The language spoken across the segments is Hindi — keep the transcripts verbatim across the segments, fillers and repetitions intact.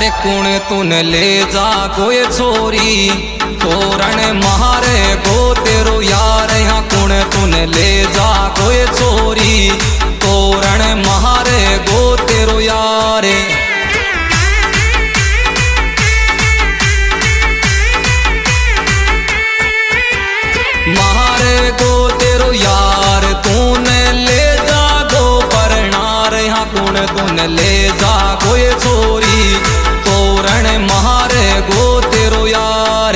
अरे कुण तुन ले जा कोई छोरी तोरण महारे गो तेरो यार यहाँ कुण तुन ले जा कोई छोरी तोरण महारे गो तेरो यार महारे गो तेरो यार तूने ले जा गो परनार यहाँ कुण तुन ले जा कोई छोरी तोरण महारे गो तेरो यार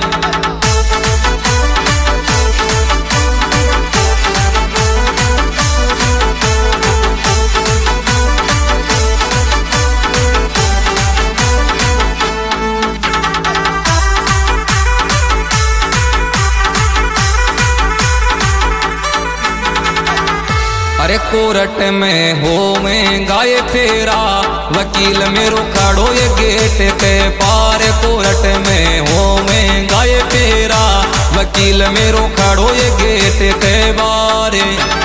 अरे कोर्ट में हो में गाय फेरा वकील मेरो खड़ो ये गेट पे पार कोर्ट में हो में गाय फेरा वकील मेरो खड़ो ये गेट पे बार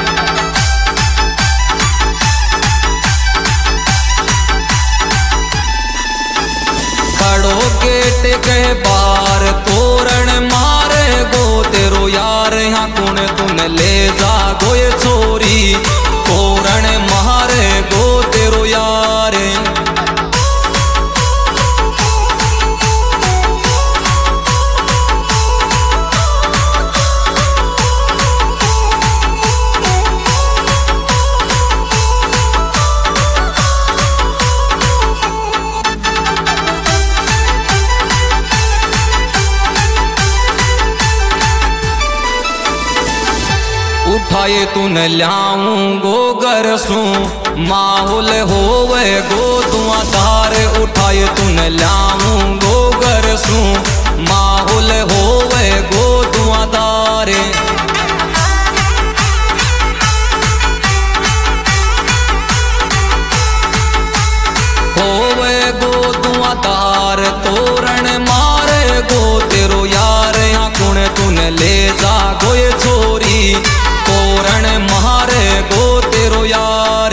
खड़ो गेट के बार तोरण मारे गो तेरो यार यहाँ कुण तुन ले जा गो ये छोरी तोरण मारे गो तेरो यार उठाए तुन ल्याऊं गो घर सू माहौल होवे गो धुआंधार उठाए तुन ल्याऊं गो घर सू माहौल होवे गो धुआंधार होवे गो धुआंधार तोरण मारे गो तेरो यार यहाँ कुण तुन ले जा गो ये छोरी तोरण मारे गो तेरो यार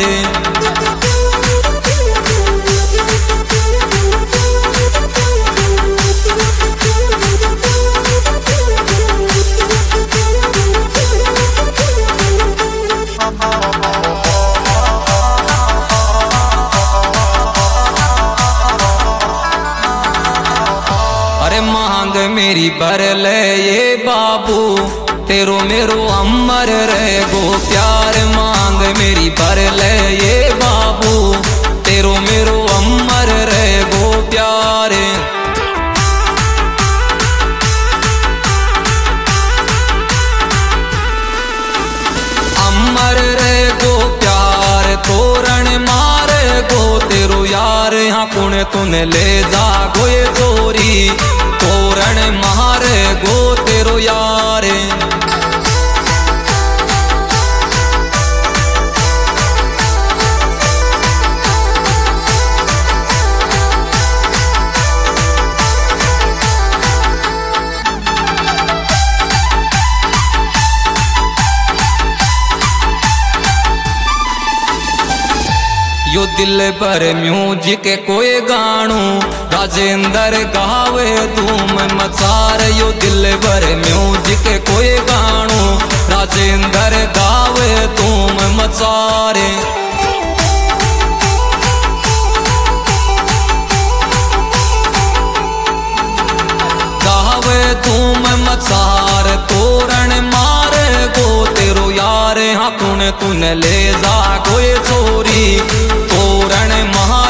अरे मांग मेरी बर ले ये बाबू तेरो मेरो अमर रहे गो प्यार मांग मेरी बर ले ये बाबू तेरो मेरो अमर रहे गो प्यार अमर रहे गो प्यार तोरण मारे गो तेरो यार यहाँ कुण तुन ले जा गो ये छोरी तोरण मारे गो तेरो यार यो दिल पर म्यूजिक कोई गाणो राजेंद्र गावे धूम मचार यो दिल पर म्यूजिक कोई गाणो राजेंद्र गावे धूम मचार गावे धूम मचार तोरण मारे गो तेरो यार यहाँ कुण तुन ले जा कोई छोरी तोरण महा